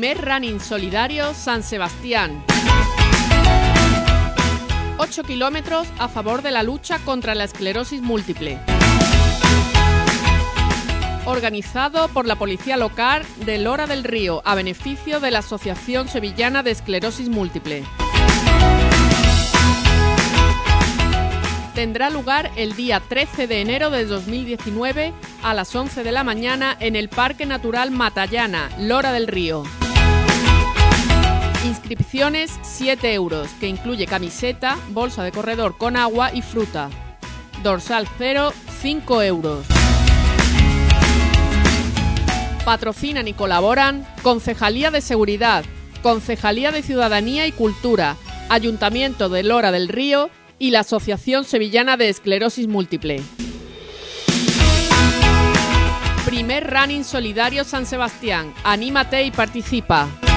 Primer running solidario San Sebastián. 8 kilómetros a favor de la lucha contra la esclerosis múltiple. Organizado por la Policía Local de Lora del Río a beneficio de la Asociación Sevillana de Esclerosis Múltiple. Tendrá lugar el día 13 de enero de 2019 a las 11 de la mañana en el Parque Natural Matallana, Lora del Río. Inscripciones 7 euros, que incluye camiseta, bolsa de corredor con agua y fruta. Dorsal 0, 5 euros. Patrocinan y colaboran Concejalía de Seguridad, Concejalía de Ciudadanía y Cultura, Ayuntamiento de Lora del Río y la Asociación Sevillana de Esclerosis Múltiple. Primer running solidario San Sebastián. Anímate y participa.